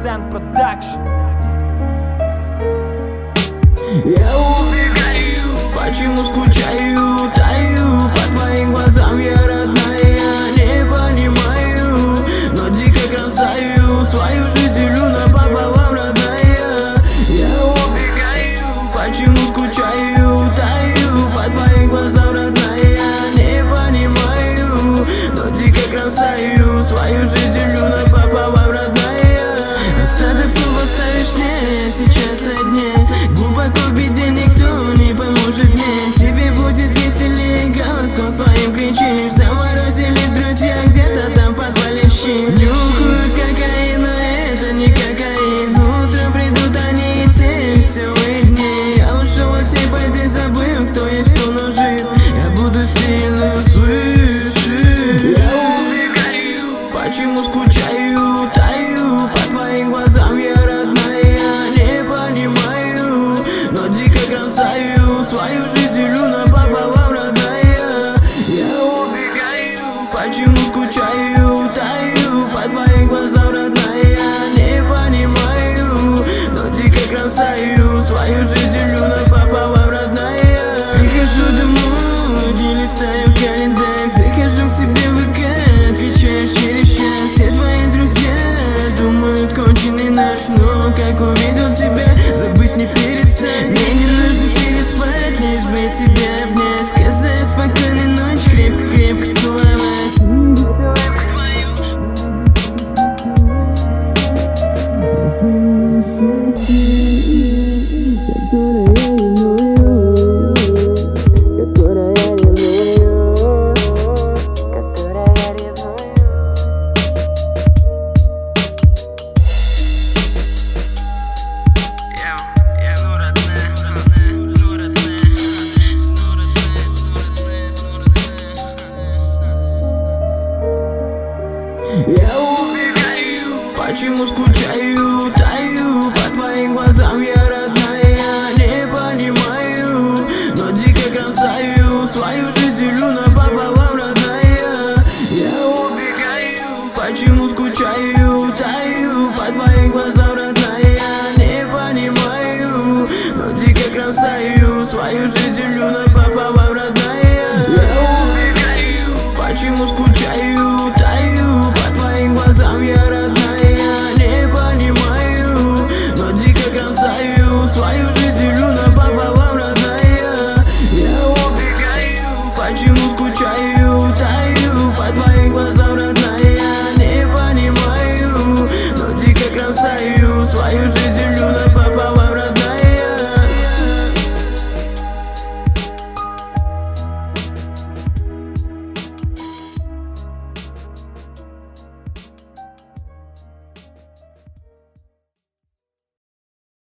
Sand Production. Я убегаю, почему скучаю, таю по твоим глазам, я родная, не понимаю, но дико кромсаю, свою жизнь делю напополам, родная. Я убегаю, почему скучаю, таю по твоим глазам, родная, не понимаю, но дико кромсаю, свою жизнь делю напополам, родная. Остаток слов оставишь мне сейчас на дне, глубоко в беде никто не поможет мне. Тебе будет веселее, голоском своим кричишь. Заморозились друзья где-то там под подвалищем. Нюхают кокаин, но это не кокаин. Утром придут они и те веселые дни. Я ушел от всей пойды, забыл, кто есть, кто нужен. Я буду сильно слышать. Я убегаю, почему скучаю, таю по твоим глазам, я родная, не понимаю, но дико кромсаю, свою жизнь делю напополам, родная. Я убегаю, почему скучаю, таю по твоим глазам, родная, не понимаю, но дико кромсаю, свою жизнь делю напополам, родная. Прихожу домой, не листаю календарь, захожу к себе в ВК, отвечаешь через час. Все твои друзья думают, конченый наш, но как увидел тебя, забыть не перестань. Мне не нужно переспать, лишь бы тебя обнять, сказать спокойной ночи, крепко-крепко целовать. Я убегаю, почему скучаю, таю по твоим глазам, я родная, не понимаю, но дико кромсаю, свою жизнь делю напополам, родная. Я убегаю, почему скучаю, таю по твоим глазам, родная, не понимаю, но дико кромсаю, свою жизнь делю напополам, родная. Я убегаю, почему скучаю, таю по твоим глазам, я родная, не понимаю, но дико кромсаю, свою жизнь делю напополам, родная. Я убегаю, почему скучаю, таю по твоим глазам, родная, не понимаю, но дико кромсаю, свою жизнь